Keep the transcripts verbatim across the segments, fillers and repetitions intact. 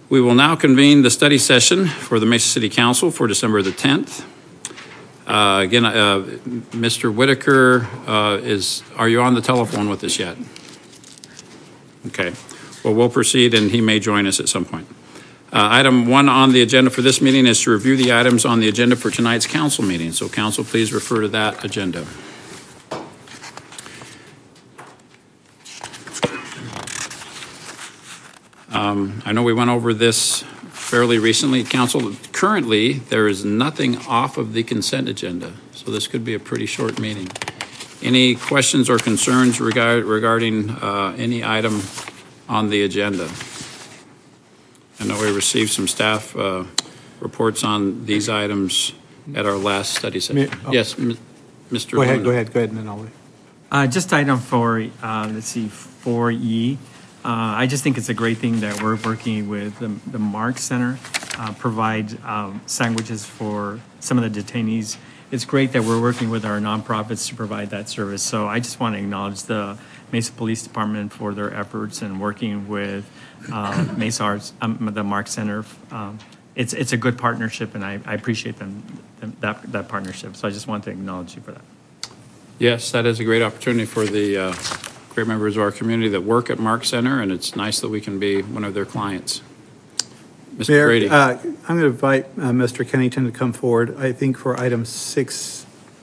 We will now convene the study session for the Mesa City Council for December the tenth. Uh, again, uh, Mister Whitaker uh, is, are you on the telephone with us yet? Okay. Well, we'll proceed and he may join us at some point. Uh, item one on the agenda for this meeting is to review the items on the agenda for tonight's council meeting. So council, please refer to that agenda. Um, I know we went over this fairly recently. Council, currently there is nothing off of the consent agenda, so this could be a pretty short meeting. Any questions or concerns regard, regarding uh, any item on the agenda? I know we received some staff uh, reports on these items at our last study session. Oh. Yes, Mister Go ahead, Luna. go ahead, go ahead, and then I'll wait. Uh, just item for, uh, let's see, four E. Uh, I just think it's a great thing that we're working with the, the Mark Center, uh, provide um, sandwiches for some of the detainees. It's great that we're working with our nonprofits to provide that service. So I just want to acknowledge the Mesa Police Department for their efforts and working with uh, Mesa Arts, um, the Mark Center. Um, it's it's a good partnership, and I, I appreciate them, them that that partnership. So I just want to acknowledge you for that. Yes, that is a great opportunity for the uh, great members of our community that work at Mark Center, and it's nice that we can be one of their clients. Mister Mayor, Brady. Uh, I'm going to invite uh, Mister Kennington to come forward. I think for item six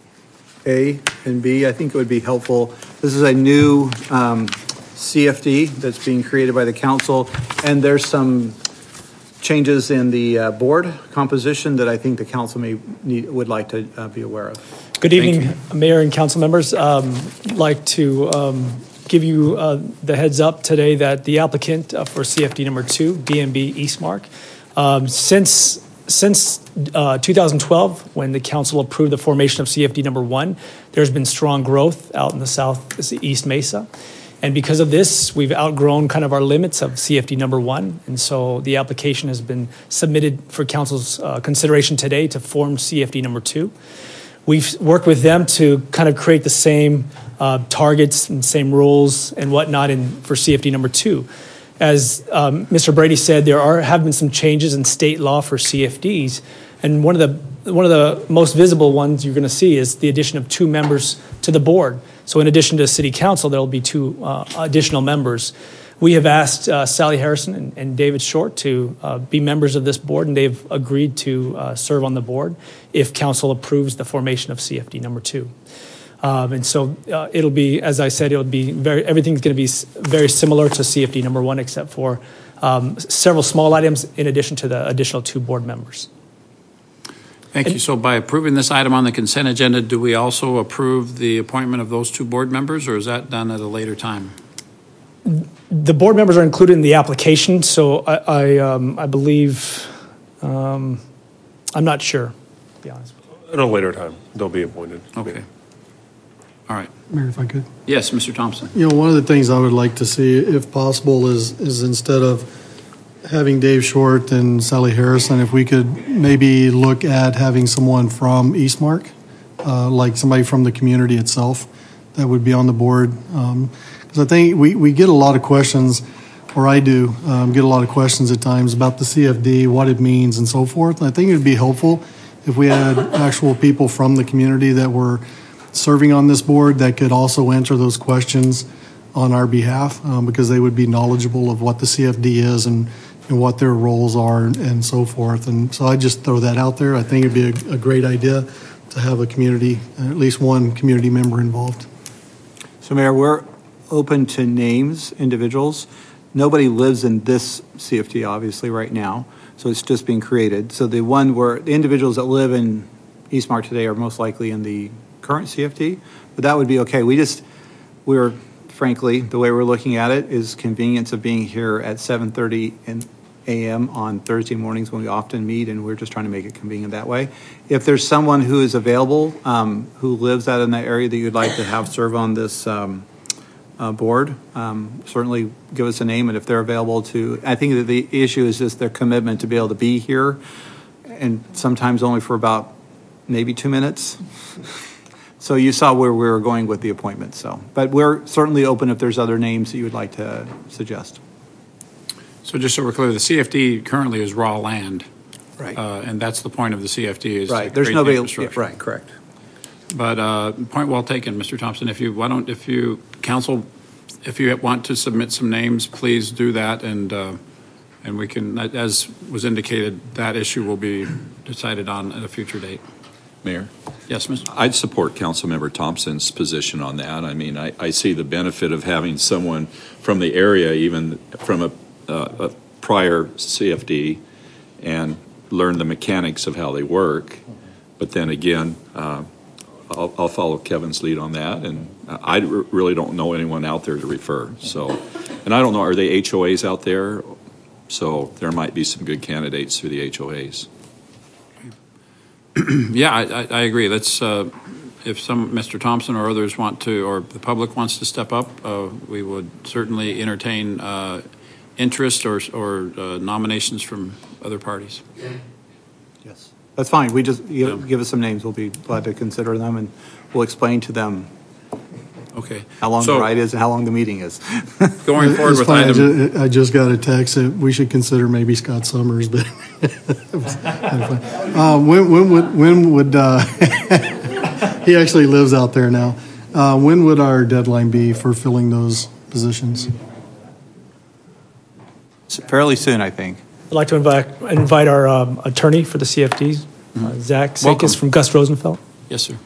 A and B, I think it would be helpful. This is a new um, C F D that's being created by the council, and there's some changes in the uh, board composition that I think the council may need, would like to uh, be aware of. Good evening, Mayor and council members. Um, I'd like to um, give you uh, the heads up today that the applicant uh, for C F D number two, B and B Eastmark, um, since since uh, two thousand twelve, when the council approved the formation of C F D number one, there's been strong growth out in the southeast Mesa. And because of this, we've outgrown kind of our limits of C F D number one. And so the application has been submitted for council's uh, consideration today to form C F D number two. We've worked with them to kind of create the same uh, targets and same rules and whatnot in, for C F D number two. As um, Mister Brady said, there are have been some changes in state law for C F Ds, and one of the one of the most visible ones you're going to see is the addition of two members to the board. So, in addition to City Council, there will be two uh, additional members. We have asked uh, Sally Harrison and, and David Short to uh, be members of this board, and they've agreed to uh, serve on the board if council approves the formation of C F D number two. Um, and so uh, it'll be, as I said, it'll be very, everything's going to be very similar to C F D number one, except for um, several small items in addition to the additional two board members. Thank you. So by approving this item on the consent agenda, do we also approve the appointment of those two board members, or is that done at a later time? The board members are included in the application, so I, I, um, I believe, um, I'm not sure, to be honest. At a later time, they'll be appointed. Okay. All right. Mayor, if I could. Yes, Mister Thompson. You know, one of the things I would like to see, if possible, is is instead of having Dave Short and Sally Harrison, if we could maybe look at having someone from Eastmark, uh, like somebody from the community itself, that would be on the board. Um, because I think we, we get a lot of questions, or I do um, get a lot of questions at times about the C F D, what it means, and so forth. And I think it would be helpful if we had actual people from the community that were serving on this board that could also answer those questions on our behalf, um, because they would be knowledgeable of what the C F D is and, and what their roles are and, and so forth. And so I just throw that out there. I think it'd be a, a great idea to have a community, at least one community member involved. So, Mayor, we're open to names, individuals. Nobody lives in this C F D, obviously, right now, so it's just being created. So the one where the individuals that live in Eastmark today are most likely in the current C F D, but that would be okay. We just, we're, frankly, the way we're looking at it is convenience of being here at seven thirty a m on Thursday mornings when we often meet, and we're just trying to make it convenient that way. If there's someone who is available, um, who lives out in that area that you'd like to have serve on this um, uh, board, um, certainly give us a name, and if they're available to, I think that the issue is just their commitment to be able to be here, and sometimes only for about maybe two minutes. So you saw where we were going with the appointment. So, but we're certainly open if there's other names that you would like to suggest. So just so we're clear, the C F D currently is raw land. Right. Uh, and that's the point of the C F D is to Right, there's create the nobody, infrastructure. right, correct. But uh, point well taken, Mister Thompson. If you, why don't, if you, council, if you want to submit some names, please do that. And, uh, and we can, as was indicated, that issue will be decided on at a future date. Mayor? Yes, Mister I'd support Councilmember Thompson's position on that. I mean, I, I see the benefit of having someone from the area, even from a, uh, a prior C F D, and learn the mechanics of how they work. But then again, uh, I'll, I'll follow Kevin's lead on that, and I r- really don't know anyone out there to refer. So, and I don't know, are they H O As out there? So there might be some good candidates through the H O As. Yeah, I, I, I agree. Let's, uh, if some, Mister Thompson or others want to, or the public wants to step up, uh, we would certainly entertain uh, interest or, or uh, nominations from other parties. Yes. That's fine. We just, you Yeah. give us some names. We'll be glad to consider them, and we'll explain to them Okay. how long So, the ride is and how long the meeting is. Going forward It's with fine. I item, ju- I just got a text that we should consider maybe Scott Summers, but uh, when, when would, when would, uh, he actually lives out there now. Uh, When would our deadline be for filling those positions? Fairly soon, I think. I'd like to invite, invite our um, attorney for the C F Ds, uh, Zach Welcome. Sakis from Gus Rosenfeld. yes, sir.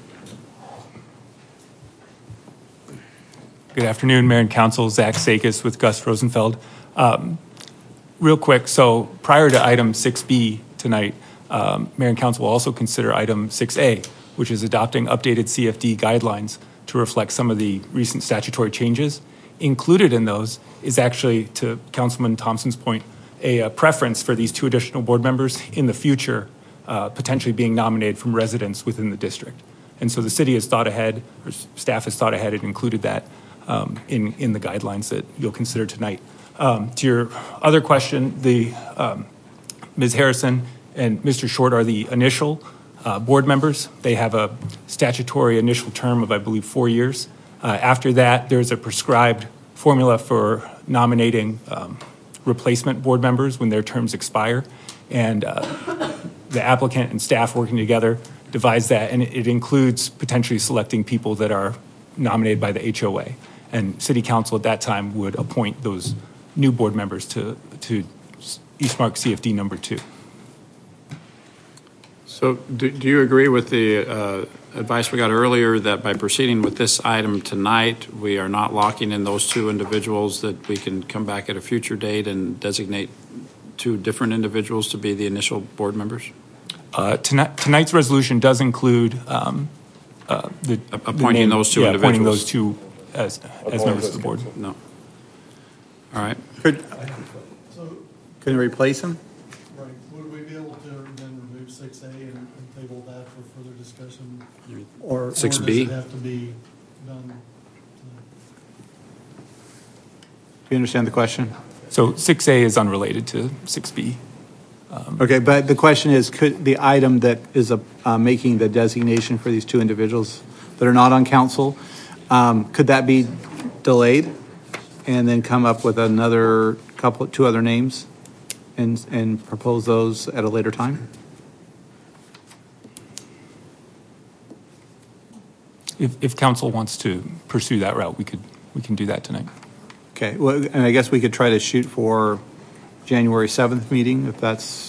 Good afternoon, Mayor and Council. Zach Sakis with Gus Rosenfeld. Um, real quick, so prior to item six B tonight, um, Mayor and Council will also consider item six A, which is adopting updated C F D guidelines to reflect some of the recent statutory changes. Included in those is actually, to Councilman Thompson's point, a, uh preference for these two additional board members in the future, uh, potentially being nominated from residents within the district. And so the city has thought ahead, or s- staff has thought ahead and included that um, in, in the guidelines that you'll consider tonight. Um, to your other question, the um, Miz Harrison and Mister Short are the initial uh, board members. They have a statutory initial term of, I believe, four years. Uh, after that, there's a prescribed formula for nominating um, replacement board members when their terms expire. And uh, the applicant and staff working together devise that, and it, it includes potentially selecting people that are nominated by the H O A. And City Council at that time would appoint those new board members to, to Eastmark C F D number two. So do, do you agree with the uh, advice we got earlier that by proceeding with this item tonight, we are not locking in those two individuals, that we can come back at a future date and designate two different individuals to be the initial board members? Uh, tonight, tonight's resolution does include um, uh, the the Appointing name- those two yeah, appointing individuals. those two as, as members of the board. No. All right. Could, can you replace him? Right, would we be able to then remove six A and table that for further discussion? Or six or B? does it have to be done? Do you understand the question? So six A is unrelated to six B. Okay, but the question is, could the item that is a, uh, making the designation for these two individuals that are not on council, um, could that be delayed and then come up with another couple, two other names and, and propose those at a later time? If, if council wants to pursue that route, we could, we can do that tonight. Okay, well, and I guess we could try to shoot for January seventh meeting if that's.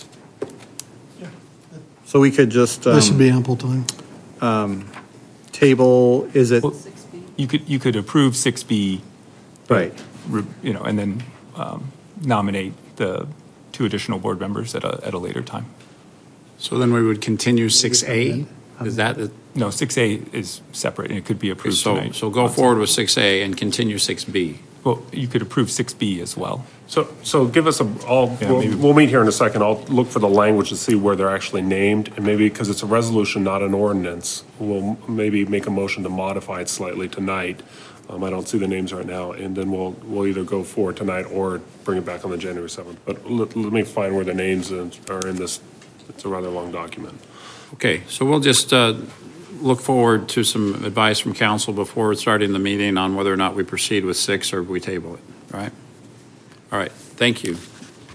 So we could just That should um, be ample time. table, is it, Well, You could, you could approve six B, right, re- you know, and then um, nominate the two additional board members at a, at a later time. So then we would continue six A? Is that, the- No, six A is separate, and it could be approved so, tonight. so go forward with six A and continue six B? Well, you could approve six B as well. So, so give us a, I'll, Yeah, we'll, maybe- we'll meet here in a second. I'll look for the language to see where they're actually named. And maybe, because it's a resolution, not an ordinance, we'll maybe make a motion to modify it slightly tonight. Um, I don't see the names right now. And then we'll, we'll either go forward tonight or bring it back on the January seventh. But let, let me find where the names are in this. It's a rather long document. Okay, so we'll just uh, look forward to some advice from council before starting the meeting on whether or not we proceed with six or we table it, all right? All right, thank you.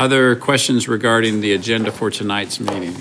Other questions regarding the agenda for tonight's meeting?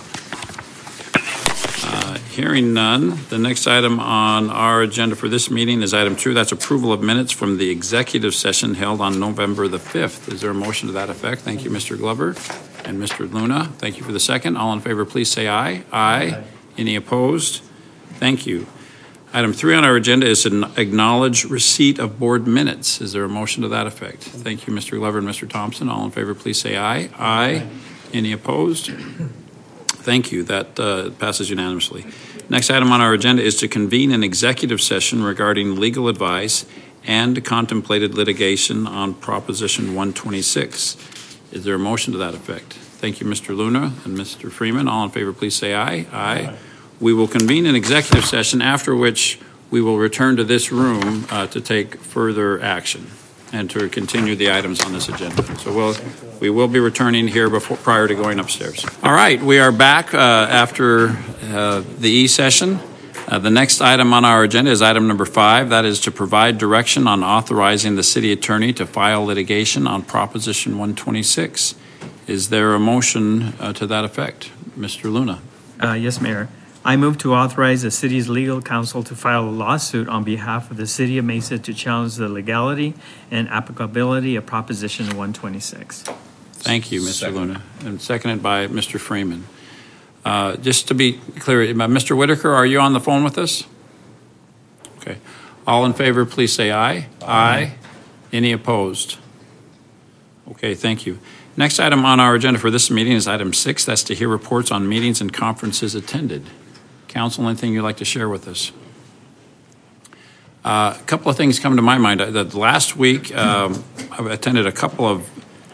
Uh, Hearing none, the next item on our agenda for this meeting is item two. That's approval of minutes from the executive session held on November the fifth. Is there a motion to that effect? Thank you, Mister Glover and Mister Luna. Thank you for the second. All in favor, please say aye. Aye. Aye. Any opposed? Thank you. Item three on our agenda is to acknowledge receipt of board minutes. Is there a motion to that effect? Thank you, Mister Glover and Mister Thompson. All in favor, please say aye. Aye. Aye. Any opposed? Thank you. That uh, passes unanimously. Next item on our agenda is to convene an executive session regarding legal advice and contemplated litigation on Proposition one twenty-six. Is there a motion to that effect? Thank you, Mister Luna and Mister Freeman. All in favor, please say aye. Aye. Aye. We will convene an executive session, after which we will return to this room uh, to take further action and to continue the items on this agenda. So we'll, we will be returning here before, prior to going upstairs. All right, we are back uh, after uh, the E-session. Uh, the next item on our agenda is item number five. That is to provide direction on authorizing the city attorney to file litigation on Proposition one twenty-six. Is there a motion uh, to that effect? Mister Luna. Uh, yes, Mayor. I move to authorize the city's legal counsel to file a lawsuit on behalf of the city of Mesa to challenge the legality and applicability of Proposition one twenty-six. Thank you, Mister Second. Luna. And seconded by Mister Freeman. Uh, just to be clear, Mister Whitaker, are you on the phone with us? Okay. All in favor, please say aye. Aye. Aye. Any opposed? Okay, thank you. Next item on our agenda for this meeting is item six. That's to hear reports on meetings and conferences attended. Council, anything you'd like to share with us? Uh, a couple of things come to my mind. Uh, the last week, um, I attended a couple of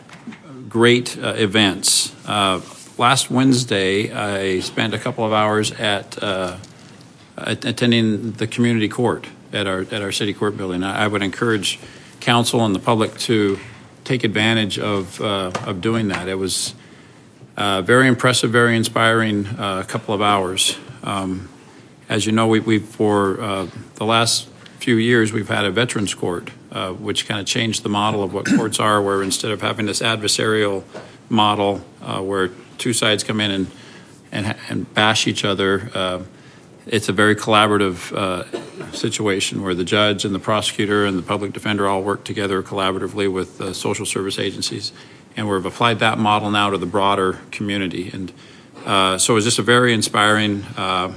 great uh, events. Uh, last Wednesday, I spent a couple of hours at uh, attending the community court at our at our city court building. I, I would encourage council and the public to take advantage of uh, of doing that. It was uh, very impressive, very inspiring. Uh, couple of hours. Um, as you know, we, we for uh, the last few years we've had a veterans court, uh, which kind of changed the model of what courts are, where instead of having this adversarial model uh, where two sides come in and and, and bash each other, uh, it's a very collaborative uh, situation where the judge and the prosecutor and the public defender all work together collaboratively with uh, social service agencies. And we've applied that model now to the broader community. And uh, so it's just a very inspiring uh,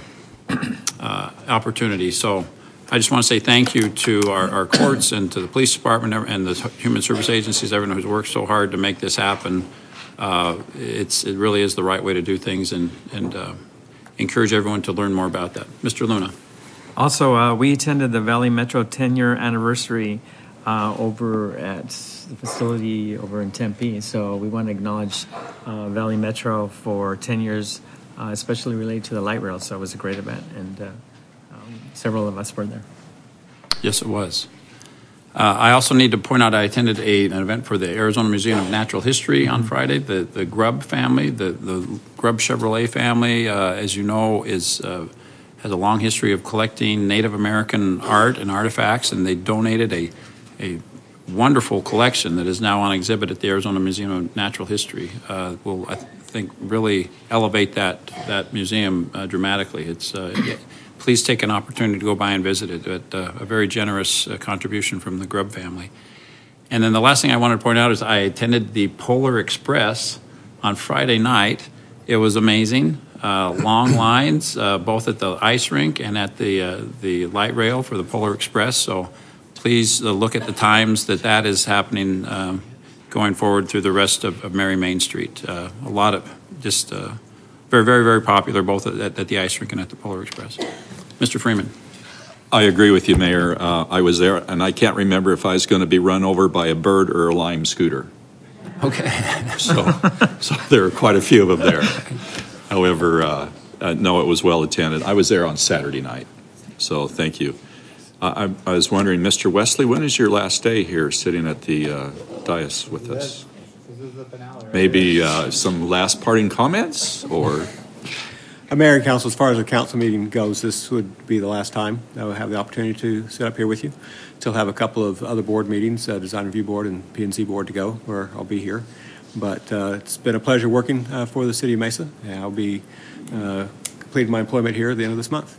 uh, opportunity. So I just want to say thank you to our, our courts and to the police department and the human service agencies, everyone who's worked so hard to make this happen. Uh, it's, it really is the right way to do things, and, and uh, encourage everyone to learn more about that. Mister Luna. Also, uh, we attended the Valley Metro ten-year anniversary uh, over at the facility over in Tempe. So we want to acknowledge uh, Valley Metro for ten years, uh, especially related to the light rail. So it was a great event, and uh, um, several of us were there. Yes, it was. Uh, I also need to point out I attended a, an event for the Arizona Museum of Natural History on Friday. The the Grubb family, the, the Grubb Chevrolet family, uh, as you know, is uh, has a long history of collecting Native American art and artifacts, and they donated a a wonderful collection that is now on exhibit at the Arizona Museum of Natural History. Uh, will, I th- think, really elevate that that museum uh, dramatically. It's uh, it, Please take an opportunity to go by and visit it. It uh, a very generous uh, contribution from the Grubb family. And then the last thing I wanted to point out is I attended the Polar Express on Friday night. It was amazing. Uh, long lines, uh, both at the ice rink and at the uh, the light rail for the Polar Express. So please uh, look at the times that that is happening um, going forward through the rest of, of Mary Main Street. Uh, a lot of just uh, very, very, very popular both at, at the ice rink and at the Polar Express. Mister Freeman. I agree with you, Mayor. Uh, I was there, and I can't remember if I was going to be run over by a bird or a Lime scooter. Okay. so, so there are quite a few of them there. However, uh, uh, no, it was well attended. I was there on Saturday night, so thank you. Uh, I, I was wondering, Mister Wesley, when is your last day here sitting at the uh, dais with us? Maybe uh, some last parting comments, or... Uh, Mayor and Council, as far as the council meeting goes, this would be the last time I will have the opportunity to sit up here with you. Still have a couple of other board meetings, uh, Design Review Board and P and Z Board to go, where I'll be here. But uh, it's been a pleasure working uh, for the city of Mesa, and I'll be uh, completing my employment here at the end of this month.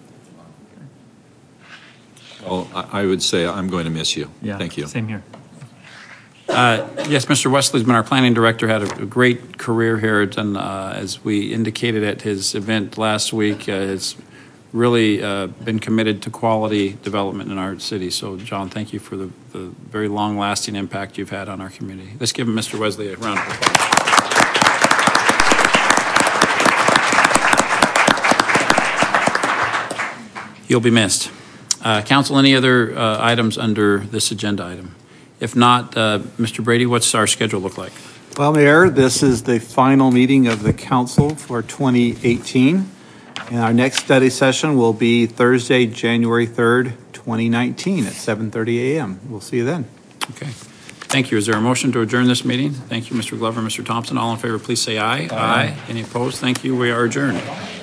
Well, I I would say I'm going to miss you. Yeah. Thank you. Same here. Uh, Yes, Mister Wesley's been our planning director, had a a great career here, and uh, as we indicated at his event last week, uh, has really uh, been committed to quality development in our city. So, John, thank you for the the very long-lasting impact you've had on our community. Let's give Mister Wesley a round of applause. You'll be missed. Uh, Council, any other uh, items under this agenda item? If not, uh, Mister Brady, what's our schedule look like? Well, Mayor, this is the final meeting of the council for twenty eighteen. And our next study session will be Thursday, January third, twenty nineteen at seven thirty a m We'll see you then. Okay. Thank you. Is there a motion to adjourn this meeting? Thank you, Mister Glover, Mister Thompson. All in favor, please say aye. Aye. Any opposed? Thank you. We are adjourned.